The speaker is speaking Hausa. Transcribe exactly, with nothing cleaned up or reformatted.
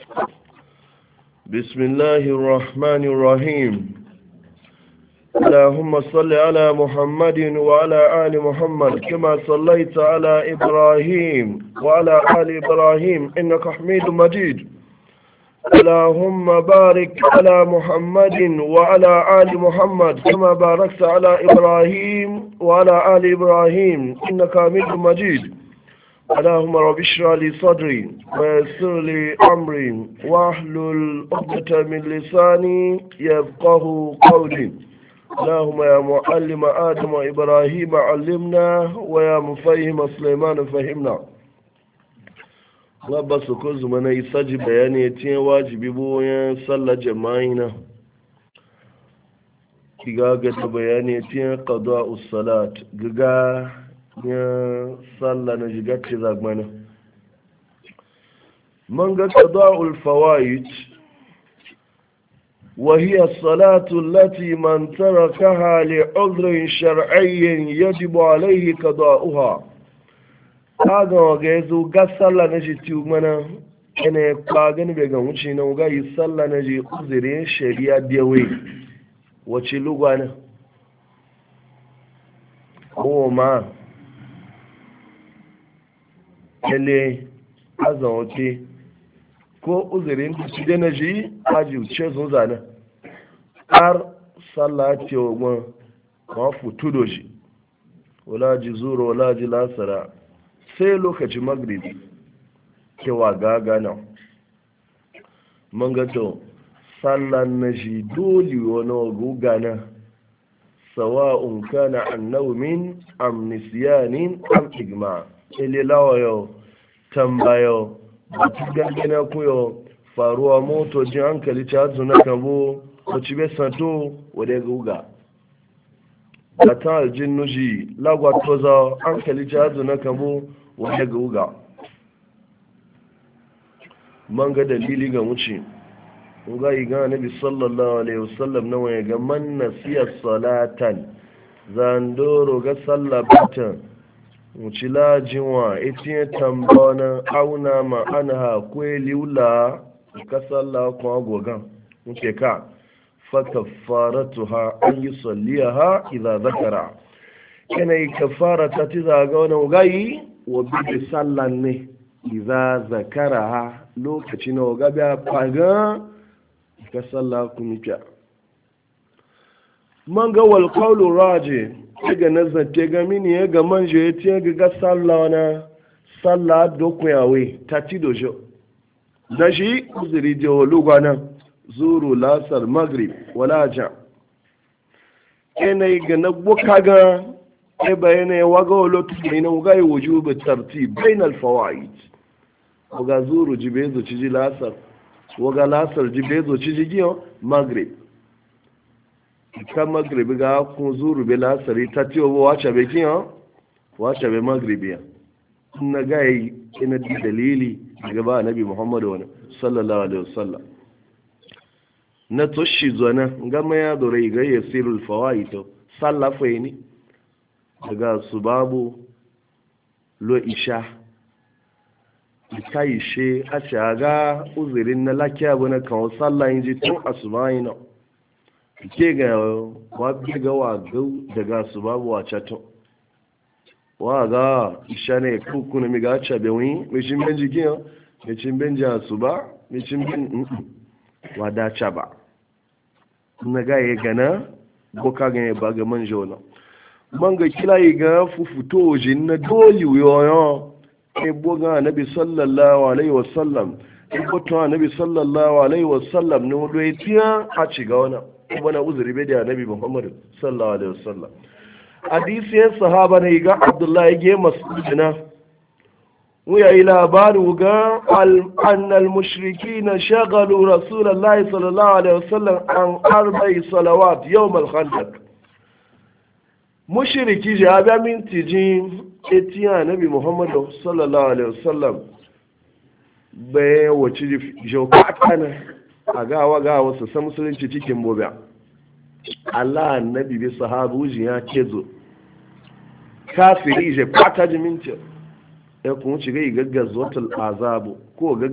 بسم الله الرحمن الرحيم. اللهم صل على محمد وعلى آل محمد كما صليت على إبراهيم وعلى آل إبراهيم إنك حميد مجيد. اللهم بارك على محمد وعلى آل محمد كما باركت على إبراهيم وعلى آل إبراهيم إنك حميد مجيد. اللهم رب اشرح لي صدري ويسر لي أمري واحلل عقدة من لساني يفقه قولي. اللهم يا معلم آدم وإبراهيم علمنا ويا مفهم سليمان فهمنا. Rabba su ko zuma na isa ji bayani ya tiye wajibi boyan sallar jama'ina. Kiga ga ta bayani ya tiye qada us-salat giga ya sallar na jiga ce zagmana. Man ga qada ul-fawaid wa hiya as-salatu allati man tarakaha li'udhrin shar'iyyin yajibu alayhi qada'uha. kaga ga yazo ga sallah na ji tiyu mana ene kwa gani be ga wuce na ga yi sallah na ji uzure shari'a biyawe wace lugwana ko ma ele azawote ko uzurin ki da na ji aji uce zo zana har sallah ce wa ma futu doji wala ji zuro wala ji lasara sai lokacin magribi kewa gagana man gato sallan na shi dole wani gugana sawa'un kana annawmin am nisyanin am igma ile lawayo tambayo batu gangana kuyo faruwa moto jin hankali ta zuna kabo wacce bai santo wadda guga bata aljin nuji lagwatoza hankali ta zuna kabo wanda ga wuga man ga dalili ga wuce ga yi ga nabi sallallahu alaihi wasallam na waya ga man nasiya salatan zandoro ga sallabatan wuce lajinwa itiye tambana auna ma anha kweli wula ka salla kuma gogan wuce ka fakaffaratuha an yi salliyaha idza zakara kana yi kafara ta ti zaga wani gayi wa bibi sallan ne iza zakara ha lokaci na waga biya faga ka salla kuma kya man ga wal qawlu raji ga nazarte ga mini ya ga manje ya tiya ga ga salla wana salla dokun yawe ta ti dojo da shi uzuri je lugana zuru lasar maghrib wala ja kenai ga na boka ga sai bayanai ya waga wa lotu mai nan ga yi wujubu tartib bain alfawaid waga zuru jibezo ciji lasar waga lasar jibezo ciji giyo maghrib kan maghrib ga kun zuru be lasari ta tiyo bo wacha be giyo wacha be maghrib ya na ga yi ina dalili daga ba nabi muhammadu wa sallallahu alaihi wasallam na toshi zona ngama ya dore ga yasirul fawaid sallafa ni daga su babu lo isha ita ishe a shaga uzirin na lakiya bu na kawo sallah ji tun asubahi na ke ga wabi ga wagau daga su babu wace tun waga isha ne kukuna mi ga cabe wani mishin benji giya mishin benji asuba mishin ben wadace ba na ga ya gana boka ga ya ba ga manjo na manga kila iga fufuto waje na dole yoyo e boga nabi sallallahu alaihi wasallam e boto nabi sallallahu alaihi wasallam ne wodo etiya a ciga wana bana uzuri be da nabi muhammad sallallahu alaihi wasallam hadisi ya sahaba ne ga abdullahi ge masudina wuya ila labaru ga annal mushrikina shagalu rasulullahi sallallahu alaihi wasallam an arba'i salawat yawm al-khandaq mushiriki ji abia minti ji etiyan nabi muhammadu sallallahu alaihi wasallam bai wace jauka na a gawa gawa su san musulunci cikin bobe Allah nabi bi sahabu ji ya kezo kafiri je kwata ji minti ya kuma ci gai gaggazotul azabu ko